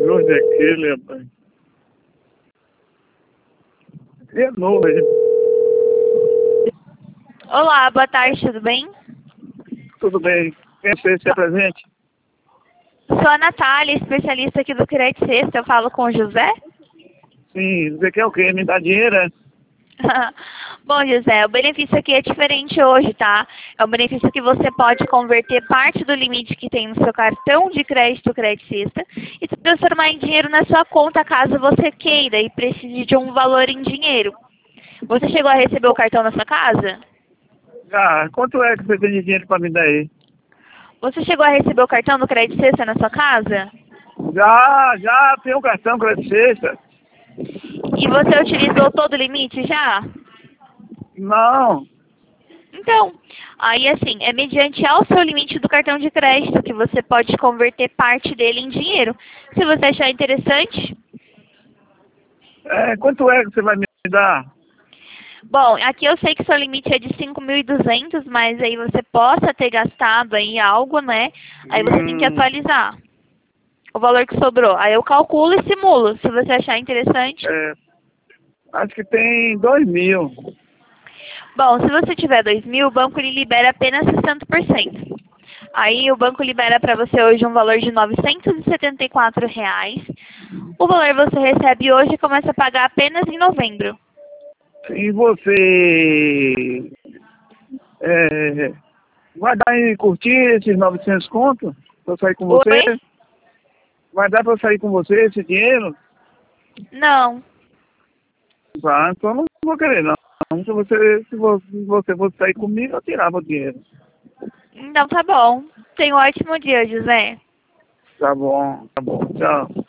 Onde é aquele, rapaz? É novo aí. Olá, boa tarde, tudo bem? Tudo bem. Quem você se apresente? Sou a Natália, especialista aqui do Crédito Sexta. Eu falo com o José? Sim, você quer o quê? Me dá dinheiro, é? Bom, José, o benefício aqui é diferente hoje, tá? É um benefício que você pode converter parte do limite que tem no seu cartão de crédito Crédito Sexta e transformar em dinheiro na sua conta caso você queira e precise de um valor em dinheiro. Você chegou a receber o cartão na sua casa? Ah, quanto é que você tem de dinheiro pra me dar aí? Você chegou a receber o cartão do Crédito Sexta na sua casa? Já tem um cartão Crédito Sexta. E você utilizou todo o limite já? Não. Então, aí assim, é mediante ao seu limite do cartão de crédito que você pode converter parte dele em dinheiro. Se você achar interessante. Quanto é que você vai me dar? Bom, aqui eu sei que seu limite é de 5.200, mas aí você possa ter gastado aí algo, né? Aí você tem que atualizar o valor que sobrou. Aí eu calculo e simulo, se você achar interessante. Acho que tem 2.000. Bom, se você tiver 2.000, o banco lhe libera apenas 60%. Aí o banco libera para você hoje um valor de R$ 974. O valor você recebe hoje e começa a pagar apenas em novembro. E você vai dar em curtir esses 900 contos pra eu sair com você? Oi? Vai dar pra eu sair com você esse dinheiro? Não. Ah, então eu não vou querer não. Se você fosse sair comigo, eu tirava o dinheiro. Então tá bom. Tenha um ótimo dia, José. Tá bom, tchau.